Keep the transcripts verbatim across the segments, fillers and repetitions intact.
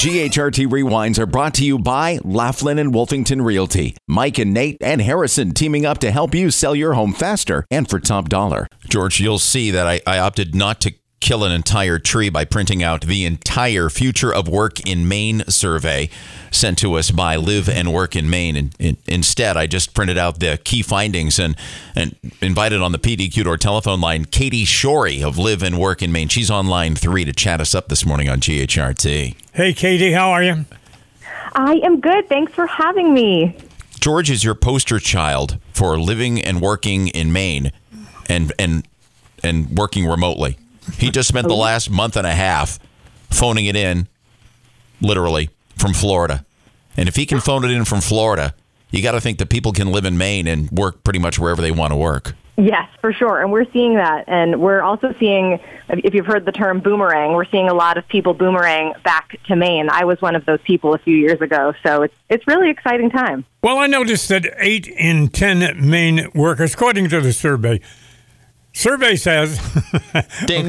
G H R T Rewinds are brought to you by Laughlin and Wolfington Realty. Mike and Nate and Harrison teaming up to help you sell your home faster and for top dollar. George, you'll see that I, I opted not to kill an entire tree by printing out the entire Future of Work in Maine survey sent to us by Live and Work in Maine. And, and instead, I just printed out the key findings and, and invited on the P D Q door telephone line Katie Shorey of Live and Work in Maine. She's on line three to chat us up this morning on G H R T. Hey, Katie, how are you? I am good. Thanks for having me. George is your poster child for living and working in Maine and and and working remotely. He just spent the last month and a half phoning it in, literally, from Florida. And if he can phone it in from Florida, you got to think that people can live in Maine and work pretty much wherever they want to work. Yes, for sure. And we're seeing that. And we're also seeing, if you've heard the term boomerang, we're seeing a lot of people boomerang back to Maine. I was one of those people a few years ago. So it's it's really exciting time. Well, I noticed that eight in ten Maine workers, according to the survey, Survey says Ding.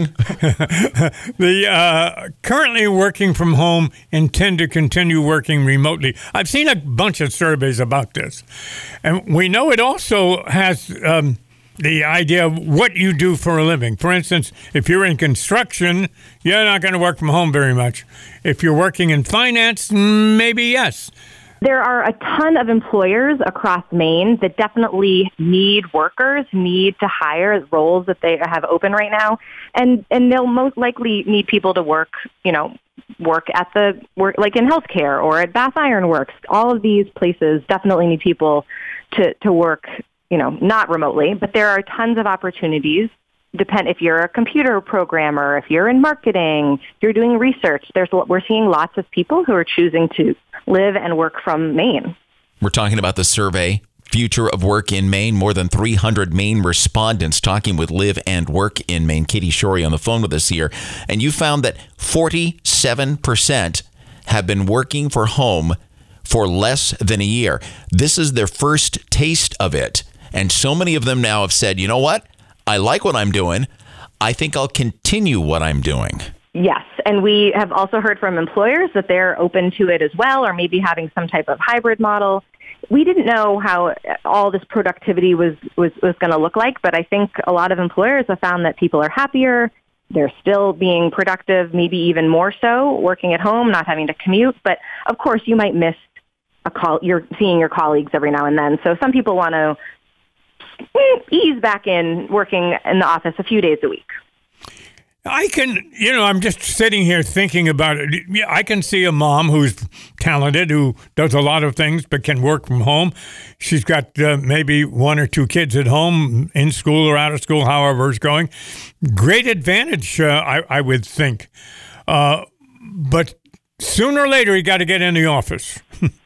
the uh, currently working from home intend to continue working remotely. I've seen a bunch of surveys about this. And we know it also has um, the idea of what you do for a living. For instance, if you're in construction, you're not going to work from home very much. If you're working in finance, maybe yes. There are a ton of employers across Maine that definitely need workers, need to hire roles that they have open right now, and and they'll most likely need people to work, you know, work at the work like in healthcare or at Bath Iron Works. All of these places definitely need people to to work, you know, not remotely, but there are tons of opportunities. Depend if you're a computer programmer, if you're in marketing, if you're doing research. There's we're seeing lots of people who are choosing to live and work from Maine. We're talking about the survey, Future of Work in Maine. More than three hundred Maine respondents talking with Live and Work in Maine. Katie Shorey on the phone with us here. And you found that forty-seven percent have been working for home for less than a year. This is their first taste of it. And so many of them now have said, you know what? I like what I'm doing. I think I'll continue what I'm doing. Yes, and we have also heard from employers that they're open to it as well, or maybe having some type of hybrid model. We didn't know how all this productivity was, was, was going to look like, but I think a lot of employers have found that people are happier. They're still being productive, maybe even more so, working at home, not having to commute. But, of course, you might miss a call. You're seeing your colleagues every now and then. So some people want to ease back in working in the office a few days a week. I can, you know, I'm just sitting here thinking about it. I can see a mom who's talented, who does a lot of things, but can work from home. She's got uh, maybe one or two kids at home, in school or out of school, however it's going. Great advantage, uh, I, I would think. Uh, but sooner or later, you got to get in the office.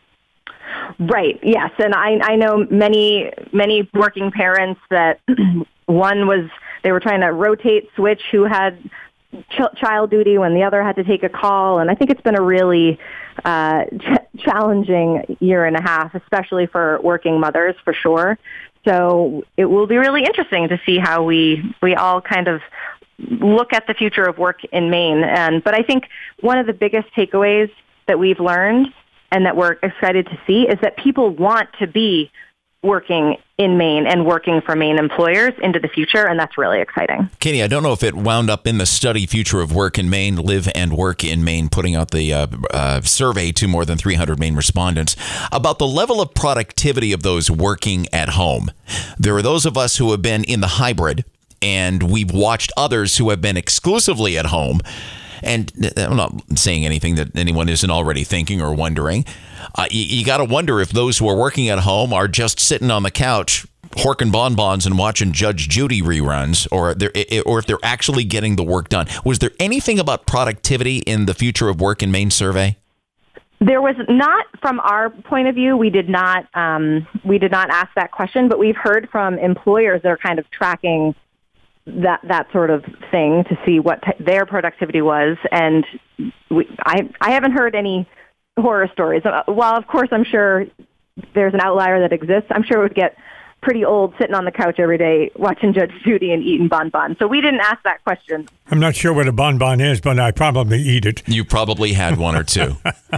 Right. Yes. And I, I know many, many working parents that one was, they were trying to rotate, switch who had ch- child duty when the other had to take a call. And I think it's been a really uh, ch- challenging year and a half, especially for working mothers, for sure. So it will be really interesting to see how we, we all kind of look at the future of work in Maine. And, but I think one of the biggest takeaways that we've learned and that we're excited to see is that people want to be working in Maine and working for Maine employers into the future, and that's really exciting. Katie, I don't know if it wound up in the study Future of Work in Maine, Live and Work in Maine, putting out the uh, uh, survey to more than three hundred Maine respondents about the level of productivity of those working at home. There are those of us who have been in the hybrid, and we've watched others who have been exclusively at home. And I'm not saying anything that anyone isn't already thinking or wondering. Uh, you you got to wonder if those who are working at home are just sitting on the couch, horking bonbons and watching Judge Judy reruns, or they're, or if they're actually getting the work done. Was there anything about productivity in the Future of Work in Maine survey? There was not, from our point of view. We did not. Um, we did not ask that question, but we've heard from employers that are kind of tracking that that sort of thing to see what t- their productivity was. And we, I I haven't heard any horror stories. While, of course, I'm sure there's an outlier that exists, I'm sure it would get pretty old sitting on the couch every day watching Judge Judy and eating bonbons. So we didn't ask that question. I'm not sure what a bonbon is, but I probably eat it. You probably had one or two.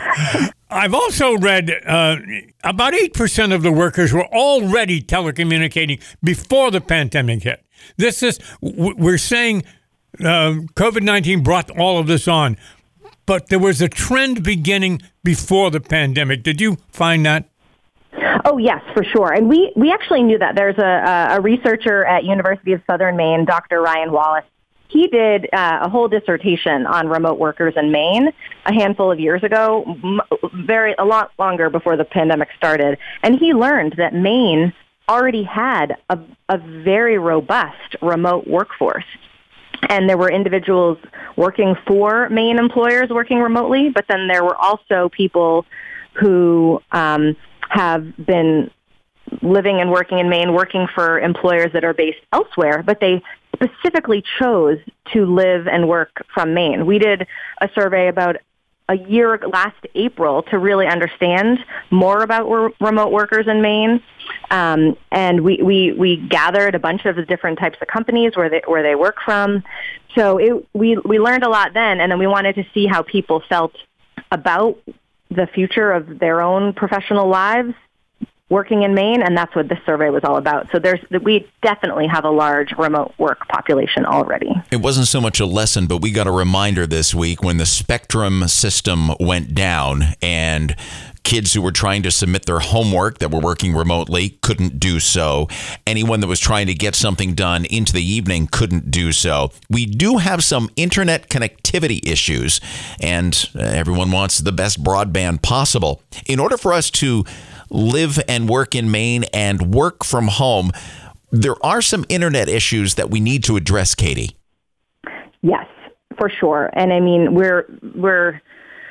I've also read uh, about eight percent of the workers were already telecommunicating before the pandemic hit. This is, we're saying uh, COVID nineteen brought all of this on, but there was a trend beginning before the pandemic. Did you find that? Oh, yes, for sure. And we, we actually knew that. There's a, a researcher at University of Southern Maine, Doctor Ryan Wallace. He did uh, a whole dissertation on remote workers in Maine a handful of years ago, m- very a lot longer before the pandemic started. And he learned that Maine already had a, a very robust remote workforce. And there were individuals working for Maine employers working remotely, but then there were also people who um, have been living and working in Maine, working for employers that are based elsewhere, but they specifically chose to live and work from Maine. We did a survey about a year last April to really understand more about re- remote workers in Maine, um, and we, we we gathered a bunch of the different types of companies where they where they work from. So it, we we learned a lot then, and then we wanted to see how people felt about the future of their own professional lives working in Maine, and that's what this survey was all about. So there's we definitely have a large remote work population already. It wasn't so much a lesson, but we got a reminder this week when the Spectrum system went down and kids who were trying to submit their homework that were working remotely couldn't do so. Anyone that was trying to get something done into the evening couldn't do so. We do have some internet connectivity issues, and everyone wants the best broadband possible. In order for us to live and work in Maine and work from home, there are some internet issues that we need to address, Katie. Yes, for sure. And I mean, we're we're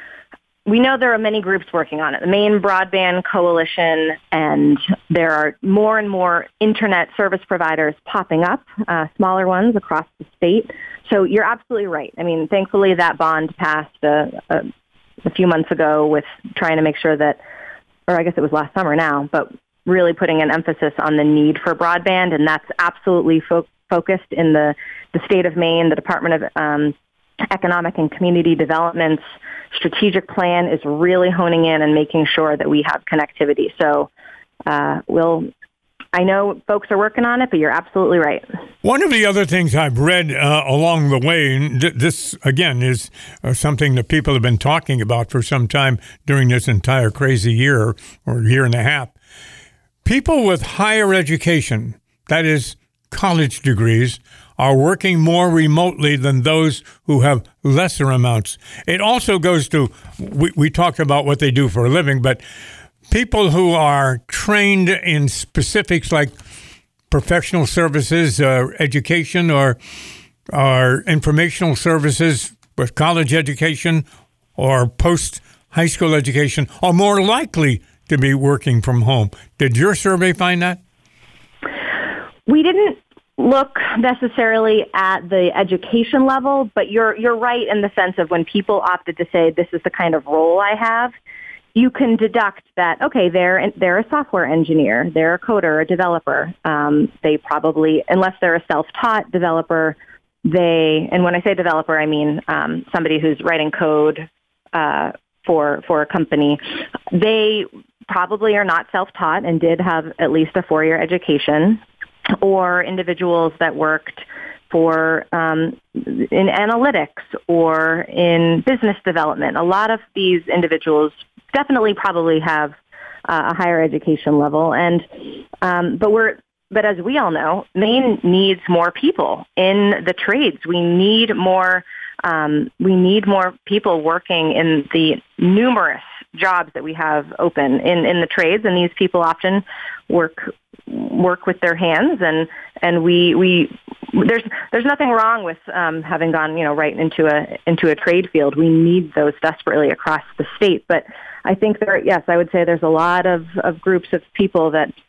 we know there are many groups working on it. The Maine Broadband Coalition, and there are more and more internet service providers popping up, uh, smaller ones across the state. So you're absolutely right. I mean, thankfully that bond passed a, a, a few months ago with trying to make sure that, or I guess it was last summer now, but really putting an emphasis on the need for broadband, and that's absolutely fo- focused in the, the state of Maine. The Department of um, Economic and Community Development's strategic plan is really honing in and making sure that we have connectivity. So uh, we'll, I know folks are working on it, but you're absolutely right. One of the other things I've read uh, along the way, and th- this, again, is uh, something that people have been talking about for some time during this entire crazy year or year and a half. People with higher education, that is college degrees, are working more remotely than those who have lesser amounts. It also goes to, we, we talked about what they do for a living, but people who are trained in specifics like professional services, uh, education, or, or informational services with college education or post-high school education are more likely to be working from home. Did your survey find that? We didn't look necessarily at the education level, but you're you're right in the sense of when people opted to say, this is the kind of role I have, you can deduct that, okay, they're they're a software engineer, they're a coder, a developer. Um, they probably, unless they're a self-taught developer, they, and when I say developer, I mean um, somebody who's writing code uh, for for a company, they probably are not self-taught and did have at least a four-year education, or individuals that worked for um, in analytics or in business development. A lot of these individuals definitely probably have uh, a higher education level, and um, but we're but as we all know, Maine needs more people in the trades. We need more. Um, we need more people working in the numerous jobs that we have open in, in the trades, and these people often work work with their hands, and and we we there's there's nothing wrong with um, having gone you know right into a into a trade field. We need those desperately across the state, but I think there yes I would say there's a lot of, of groups of people that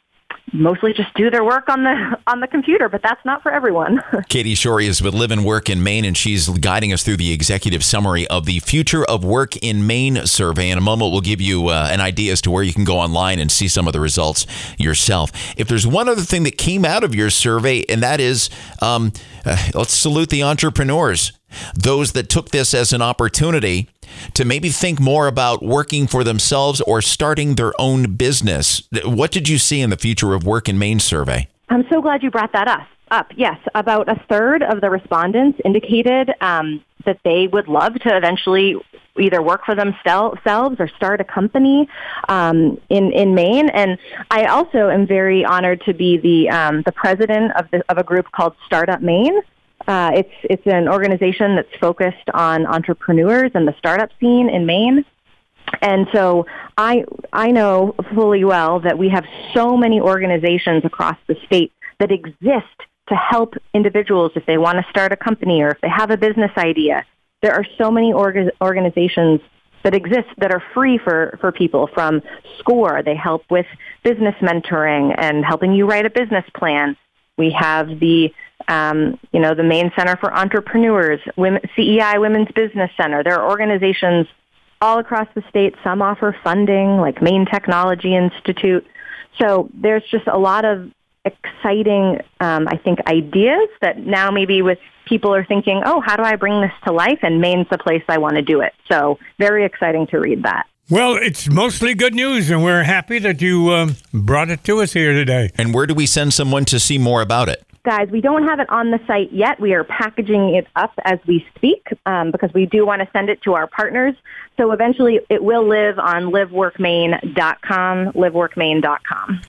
mostly just do their work on the on the computer, but that's not for everyone. Katie Shorey is with Live and Work in Maine, and she's guiding us through the executive summary of the Future of Work in Maine survey. In a moment, we'll give you uh, an idea as to where you can go online and see some of the results yourself. If there's one other thing that came out of your survey, and that is, um, uh, let's salute the entrepreneurs, those that took this as an opportunity to maybe think more about working for themselves or starting their own business. What did you see in the Future of Work in Maine survey? I'm so glad you brought that up. Up, yes. About a third of the respondents indicated um, that they would love to eventually either work for themselves or start a company um, in in Maine. And I also am very honored to be the um, the president of the, of a group called Startup Maine. Uh, it's it's an organization that's focused on entrepreneurs and the startup scene in Maine. And so I I know fully well that we have so many organizations across the state that exist to help individuals if they want to start a company or if they have a business idea. There are so many org- organizations that exist that are free for, for people, from SCORE. They help with business mentoring and helping you write a business plan. We have the, um, you know, the Maine Center for Entrepreneurs, Women, C E I Women's Business Center. There are organizations all across the state. Some offer funding, like Maine Technology Institute. So there's just a lot of exciting, um, I think, ideas that now maybe with people are thinking, oh, how do I bring this to life? And Maine's the place I want to do it. So very exciting to read that. Well, it's mostly good news, and we're happy that you um, brought it to us here today. And where do we send someone to see more about it? Guys, we don't have it on the site yet. We are packaging it up as we speak um, because we do want to send it to our partners. So eventually it will live on live work maine dot com, live work maine dot com.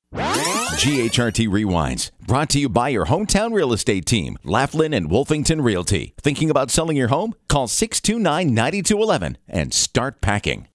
G H R T Rewinds, brought to you by your hometown real estate team, Laughlin and Wolfington Realty. Thinking about selling your home? Call six two nine, nine two one one and start packing.